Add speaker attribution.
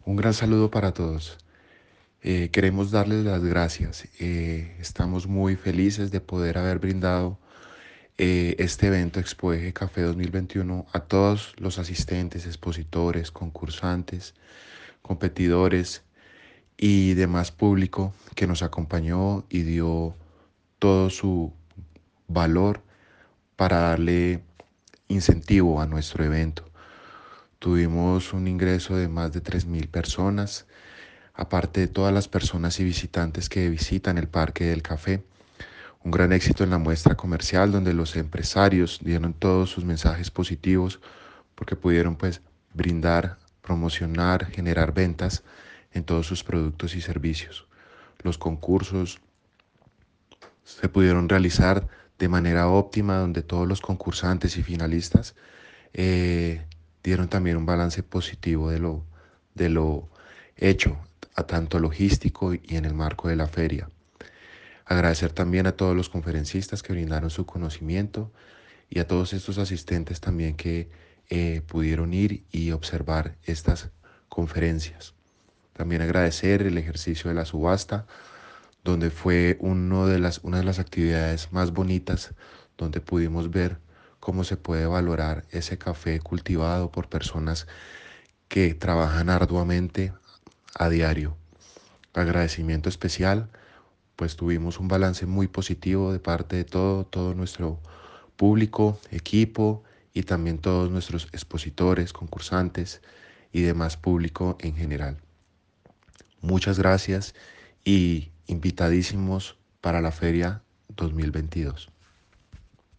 Speaker 1: Un gran saludo para todos. Queremos darles las gracias. Estamos muy felices de poder haber brindado este evento Expo Eje Café 2021 a todos los asistentes, expositores, concursantes, competidores y demás público que nos acompañó y dio todo su valor para darle incentivo a nuestro evento. Tuvimos un ingreso de más de 3.000 personas, aparte de todas las personas y visitantes que visitan el Parque del Café. Un gran éxito en la muestra comercial donde los empresarios dieron todos sus mensajes positivos porque pudieron pues brindar, promocionar, generar ventas en todos sus productos y servicios. Los concursos se pudieron realizar de manera óptima donde todos los concursantes y finalistas eh, dieron también un balance positivo de lo hecho, a tanto logístico y en el marco de la feria. Agradecer también a todos los conferencistas que brindaron su conocimiento y a todos estos asistentes también que pudieron ir y observar estas conferencias. También agradecer el ejercicio de la subasta, donde fue una de las actividades más bonitas, donde pudimos ver cómo se puede valorar ese café cultivado por personas que trabajan arduamente a diario. Agradecimiento especial, pues tuvimos un balance muy positivo de parte de todo nuestro público, equipo y también todos nuestros expositores, concursantes y demás público en general. Muchas gracias y invitadísimos para la Feria 2022.